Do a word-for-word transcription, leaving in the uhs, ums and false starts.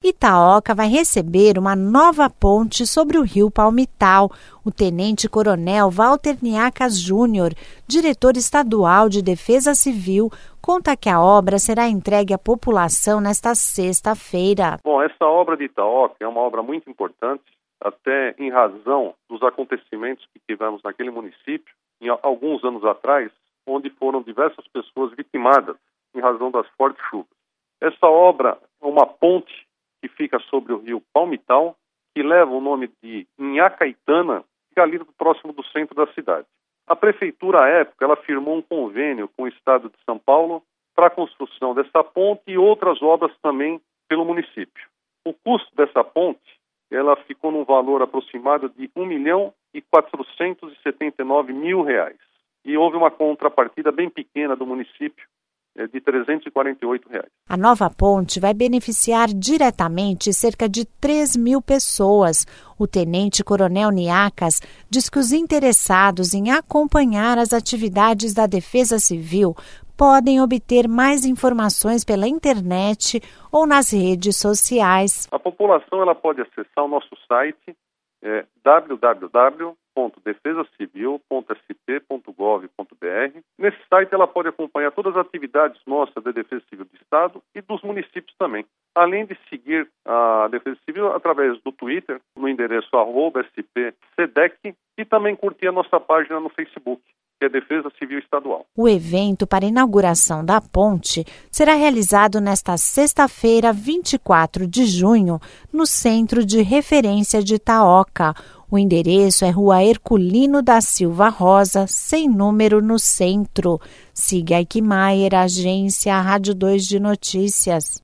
Itaoca vai receber uma nova ponte sobre o rio Palmital. O tenente-coronel Walter Niacas Júnior, diretor estadual de Defesa Civil, conta que a obra será entregue à população nesta sexta-feira. Bom, essa obra de Itaoca é uma obra muito importante, até em razão dos acontecimentos que tivemos naquele município, em alguns anos atrás, onde foram diversas pessoas vitimadas em razão das fortes chuvas. Essa obra é uma ponte que fica sobre o rio Palmital, que leva o nome de Inhacaitana, fica ali próximo do centro da cidade. A prefeitura, à época, ela firmou um convênio com o estado de São Paulo para a construção dessa ponte e outras obras também pelo município. O custo dessa ponte, ela ficou num valor aproximado de um milhão e quatrocentos e setenta e nove mil reais. E houve uma contrapartida bem pequena do município, de trezentos e quarenta e oito reais. A nova ponte vai beneficiar diretamente cerca de três mil pessoas. O tenente-coronel Niacas diz que os interessados em acompanhar as atividades da Defesa Civil podem obter mais informações pela internet ou nas redes sociais. A população ela pode acessar o nosso site é, w w w ponto defesa civil ponto s p ponto gov ponto b r. Nesse site ela pode acompanhar todas as atividades nossas da Defesa Civil do Estado e dos municípios também. Além de seguir a Defesa Civil através do Twitter, no endereço arroba spcdec, e também curtir a nossa página no Facebook, que é Defesa Civil Estadual. O evento para a inauguração da ponte será realizado nesta sexta-feira, vinte e quatro de junho, no Centro de Referência de Itaoca. O endereço é Rua Herculino da Silva Rosa, sem número, no centro. Siga Aikmaier, agência Rádio dois de Notícias.